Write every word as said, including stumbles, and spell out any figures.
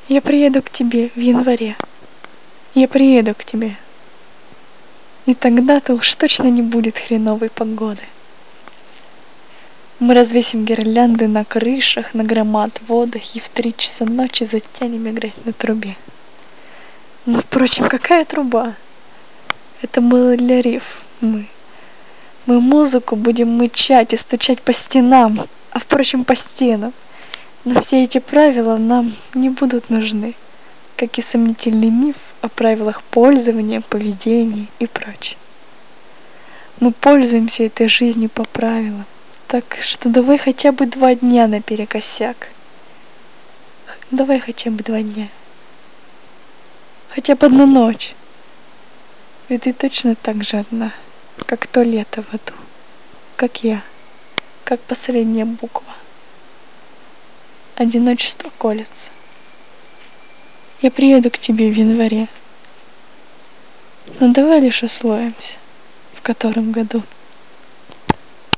Я приеду к тебе в январе. Я приеду к тебе. И тогда-то уж точно не будет хреновой погоды. Мы развесим гирлянды на крышах, на громоотводах и в три часа ночи затянем играть на трубе. Но, впрочем, какая труба? Это было для риф. Мы. Мы музыку будем мычать и стучать по стенам, а, впрочем, по стенам. Но все эти правила нам не будут нужны, как и сомнительный миф о правилах пользования, поведения и прочее. Мы пользуемся этой жизнью по правилам, так что давай хотя бы два дня наперекосяк. Давай хотя бы два дня. Хотя бы одну ночь. Ведь ты точно так же одна, как то лето в аду, как я, как последняя буква. Одиночество колется. Я приеду к тебе в январе. Но давай лишь условимся, в котором году.